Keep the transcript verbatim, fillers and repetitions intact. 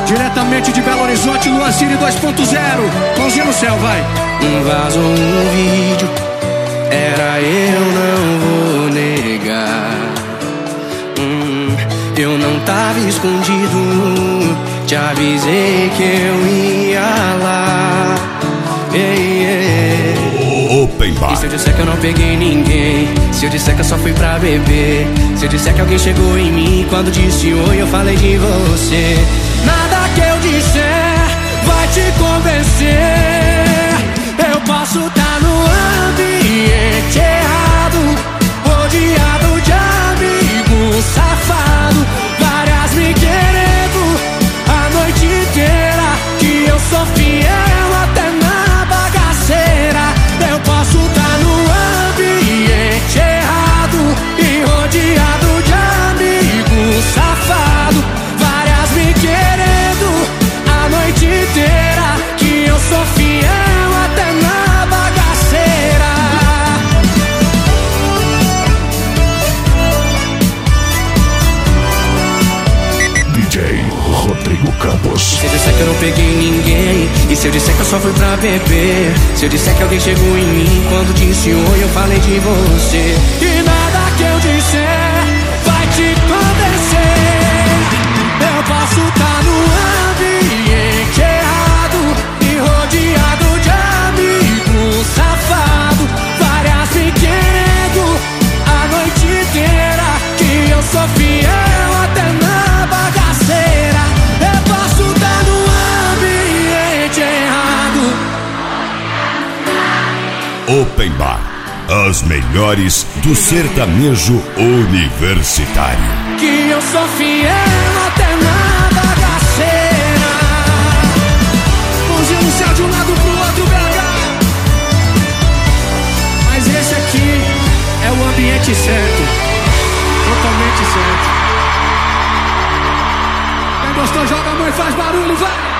Diretamente de Belo Horizonte, Luan Cine dois ponto zero. Mãozinha no céu, vai. Um vaso, um vídeo, era eu, não vou negar. hum, Eu não tava escondido, te avisei que eu ia lá. Ei, ei. Open Bar. E se eu disser que eu não peguei ninguém? Se eu disser que eu só fui pra beber? Se eu disser que alguém chegou em mim quando disse oi, eu falei de você? Nada que eu disser vai te convencer. Eu posso estar no ambiente errado, rodeado de amigo safado, várias me querendo a noite inteira, que eu sou fiel até na bagaceira. Eu posso estar no ambiente errado e rodeado de amigo safado, várias me querendo a noite inteira, que eu sou fiel até na bagaceira. D J Rodrigo Campos. E se eu disser que eu não peguei ninguém? E se eu disser que eu só fui pra beber? Se eu disser que alguém chegou em mim quando disse oi, eu falei de você? E nada que eu disser vai te convencer. Eu posso estar no ambiente errado e rodeado de amigo safado, várias me querendo a noite inteira, que eu sou fiel até na bagaceira. Eu posso estar no ambiente errado. Open Bar. As melhores do sertanejo universitário. Que eu sou fiel até na bagaceira. Mãozinha no céu de um lado pro outro, B H. Mas esse aqui é o ambiente certo, totalmente certo. Quem gostou, joga a mão e faz barulho, vai.